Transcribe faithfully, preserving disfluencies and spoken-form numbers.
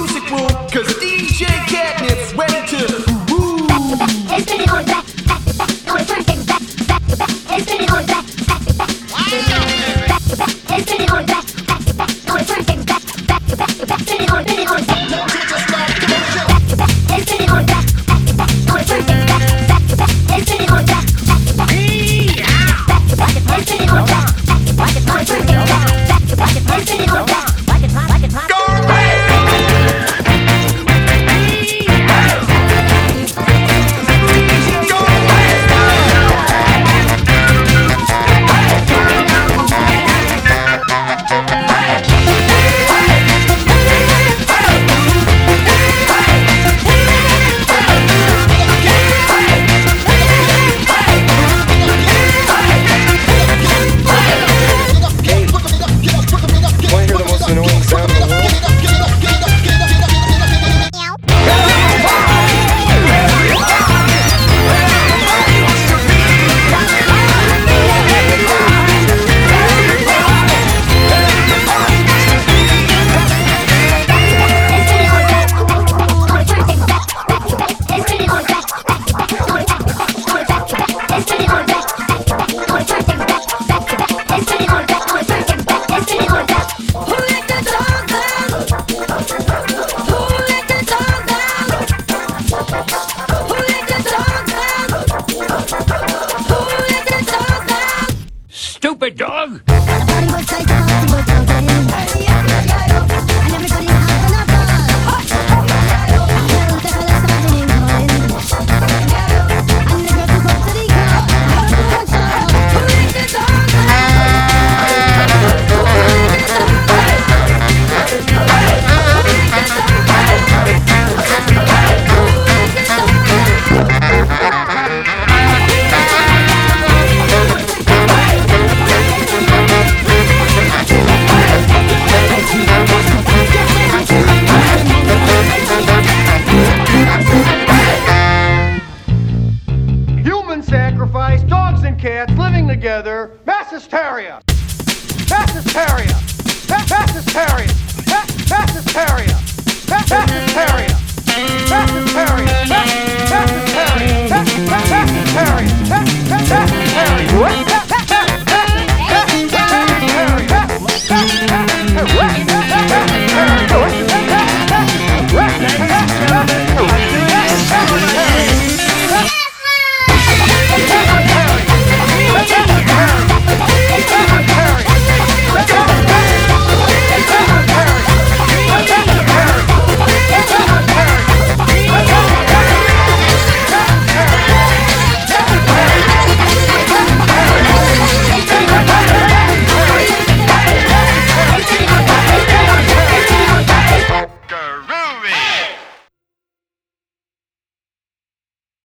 music room, cause D J Catnip's ready to move. And spin it on back, back, back, on the turntables, back, back, back, and spin it on back, back, back, back, back, and spin it on back, back, back, on the turntables, back, back, back, back, spin it on, spin it on, back, back, back, and spin it on back, back, back, on the turntables, back, back, back, and spin it on back, back, back, back, and spin it on back, back, back, on the turntables, back, back, back, and spin it on back, like it's hot, like it's hot. Stupid dog! Sacrifice, dogs and cats living together, mass hysteria, mass hysteria, mass hysteria, mass hysteria, mass hysteria.